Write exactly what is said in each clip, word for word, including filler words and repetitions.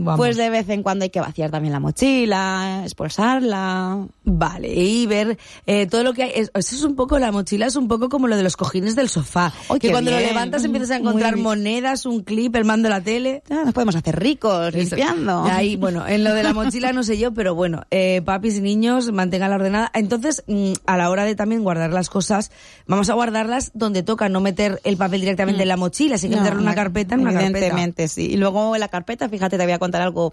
vamos. Pues de vez en cuando hay que vaciar también la mochila, expulsarla. Vale, y ver eh, todo lo que hay. Eso es un poco, la mochila es un poco como lo de los cojines del sofá. Oh, que cuando bien. lo levantas empiezas a encontrar Muy monedas, un clip, el mando de la tele. Ah, nos podemos hacer ricos limpiando. Ahí, bueno, en lo de la mochila no sé yo, pero bueno, eh, papis y niños, mantenganla ordenada. Entonces, mmm, a la hora de también guardar las cosas, vamos a guardarlas donde toca, no meter el papel directamente mm. en la mochila, así que no, meterlo en una carpeta, en una carpeta. Evidentemente, sí. Y luego en la carpeta, fíjate, te voy a contar algo.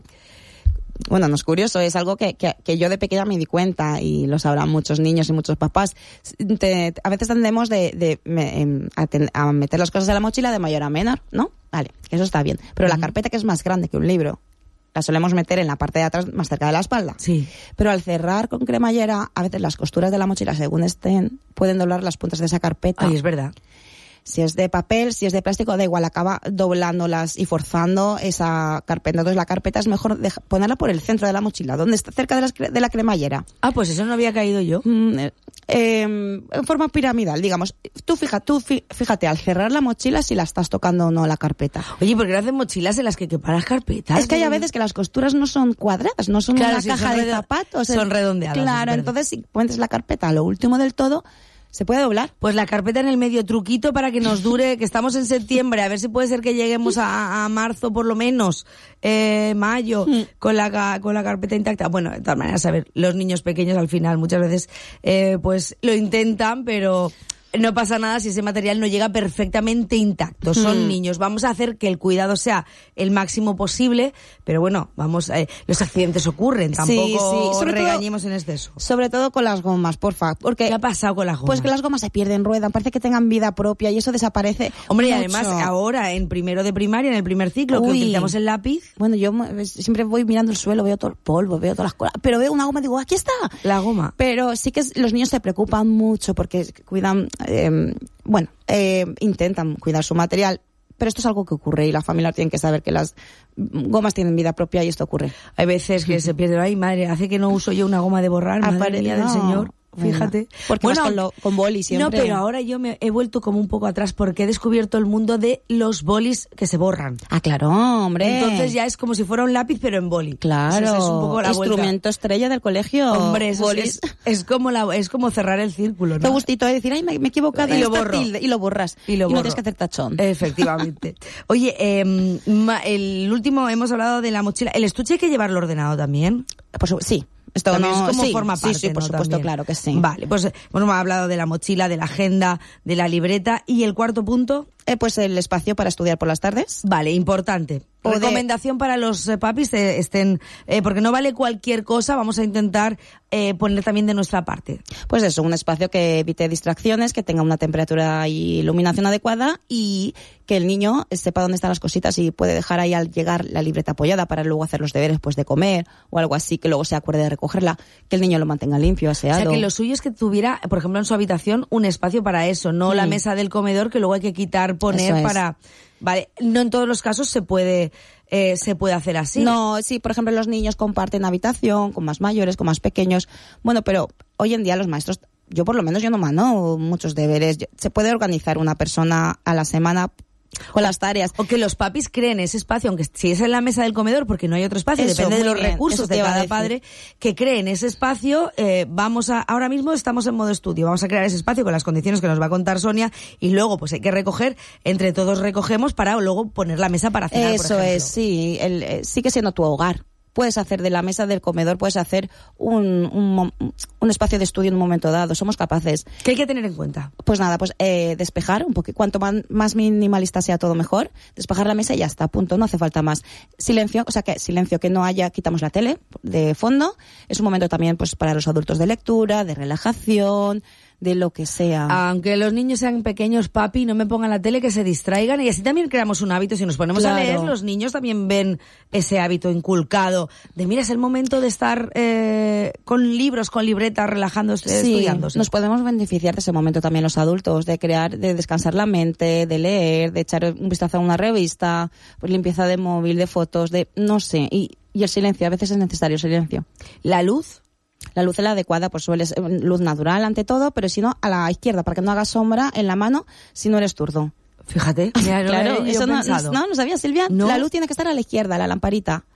Bueno, no es curioso, es algo que, que, que yo de pequeña me di cuenta, y lo sabrán muchos niños y muchos papás. Te, a veces tendemos de, de, de a, ten, a meter las cosas en la mochila de mayor a menor, ¿no? Vale, eso está bien. Pero uh-huh. la carpeta, que es más grande que un libro, la solemos meter en la parte de atrás, más cerca de la espalda. Sí. Pero al cerrar con cremallera, a veces las costuras de la mochila, según estén, pueden doblar las puntas de esa carpeta. Ay, es verdad. Si es de papel, si es de plástico, da igual, acaba doblándolas y forzando esa carpeta. Entonces la carpeta es mejor deja, ponerla por el centro de la mochila, donde está cerca de la, de la cremallera. Ah, pues eso no había caído yo. Mm, eh, eh, en forma piramidal, digamos. Tú, fija, tú fíjate, al cerrar la mochila, si la estás tocando o no la carpeta. Oye, ¿por qué no hacen mochilas en las que quepan las carpetas? Es que hay a veces que las costuras no son cuadradas, no son claro, una si caja son de zapatos. Son redondeadas. Claro, entonces si pones la carpeta a lo último del todo, ¿se puede doblar? Pues la carpeta en el medio, truquito para que nos dure, que estamos en septiembre, a ver si puede ser que lleguemos a, a marzo por lo menos, eh, mayo, mm. con la con la carpeta intacta. Bueno, de todas maneras, a ver, los niños pequeños al final muchas veces eh, pues lo intentan, pero no pasa nada si ese material no llega perfectamente intacto. Son mm. niños. Vamos a hacer que el cuidado sea el máximo posible, pero bueno, vamos, eh, los accidentes ocurren, tampoco sí, sí. Sobre regañemos todo, en exceso. Sobre todo con las gomas, porfa. Porque, ¿qué ha pasado con las gomas? Pues que las gomas se pierden, ruedan, parece que tengan vida propia y eso desaparece. Hombre, mucho. Y además ahora en primero de primaria, en el primer ciclo, Uy. que utilizamos el lápiz. Bueno, yo siempre voy mirando el suelo, veo todo el polvo, veo todas las cosas, pero veo una goma y digo, aquí está. La goma. Pero sí que los niños se preocupan mucho porque cuidan... Eh, Bueno, eh, intentan cuidar su material, pero esto es algo que ocurre y la familia tiene que saber que las gomas tienen vida propia y esto ocurre. Hay veces que se pierde, ay madre, hace que no uso yo una goma de borrar, madre Apare- mía del no. Señor. Fíjate. Porque bueno, vas con, lo, con boli siempre. No, pero ahora yo me he vuelto como un poco atrás porque he descubierto el mundo de los bolis que se borran. Ah, claro, hombre. Entonces ya es como si fuera un lápiz, pero en boli. Claro. Pues es un poco la instrumento vuelta. Estrella del colegio. Hombre, eso bolis. Es, es como la, es como cerrar el círculo, ¿no? Te gustito de decir, ay, me, me he equivocado. Y lo borro. Tilde, y lo borras. Y, lo y no tienes que hacer tachón. Efectivamente. Oye, eh, el último, hemos hablado de la mochila. ¿El estuche hay que llevarlo ordenado también? Pues sí. Esto también no, es como sí, forma parte, sí, sí, por ¿no? supuesto, También. claro que sí. Vale, pues bueno, hemos hablado de la mochila, de la agenda, de la libreta. ¿Y el cuarto punto? Eh, pues el espacio para estudiar por las tardes. Vale, importante. O recomendación de... para los eh, papis eh, estén, eh, porque no vale cualquier cosa, vamos a intentar eh, poner también de nuestra parte. Pues eso, un espacio que evite distracciones, que tenga una temperatura y iluminación adecuada y que el niño sepa dónde están las cositas y puede dejar ahí al llegar la libreta apoyada para luego hacer los deberes pues de comer o algo así, que luego se acuerde de recogerla, que el niño lo mantenga limpio, aseado. O sea, que lo suyo es que tuviera, por ejemplo, en su habitación un espacio para eso, no mm. la mesa del comedor que luego hay que quitar, poner para... Vale, no en todos los casos se puede eh, se puede hacer así. No, sí, por ejemplo, los niños comparten habitación con más mayores, con más pequeños. Bueno, pero hoy en día los maestros, yo por lo menos yo no mando muchos deberes. Se puede organizar una persona a la semana con las tareas. O que los papis creen ese espacio, aunque si es en la mesa del comedor, porque no hay otro espacio, eso, depende de los bien, recursos de cada padre, que creen ese espacio. Eh, vamos a, ahora mismo estamos en modo estudio, vamos a crear ese espacio con las condiciones que nos va a contar Sonia, y luego pues hay que recoger, entre todos recogemos para luego poner la mesa para cenar, eso por ejemplo. Es, sí, el, eh, sigue siendo tu hogar. Puedes hacer de la mesa del comedor, puedes hacer un, un, un espacio de estudio en un momento dado. Somos capaces. ¿Qué hay que tener en cuenta? Pues nada, pues eh, despejar un poquito. Cuanto más, más minimalista sea todo mejor. Despejar la mesa y ya está, punto. No hace falta más. Silencio, o sea que silencio, que no haya, quitamos la tele de fondo. Es un momento también pues para los adultos de lectura, de relajación, de lo que sea. Aunque los niños sean pequeños, papi, no me pongan la tele, que se distraigan, y así también creamos un hábito. Si nos ponemos claro. a leer, los niños también ven ese hábito inculcado de, mira, es el momento de estar eh, con libros, con libretas, relajándose, sí, estudiándose. Nos podemos beneficiar de ese momento también los adultos, de crear, de descansar la mente, de leer, de echar un vistazo a una revista, pues limpieza de móvil, de fotos, de, no sé, y, y el silencio, a veces es necesario silencio. La luz. La luz es la adecuada, pues suele ser luz natural ante todo, pero si no, a la izquierda, para que no haga sombra en la mano si no eres zurdo. Fíjate. Mira, claro, no eso no, pensado. no, no sabía, Silvia. ¿No? La luz tiene que estar a la izquierda, la lamparita.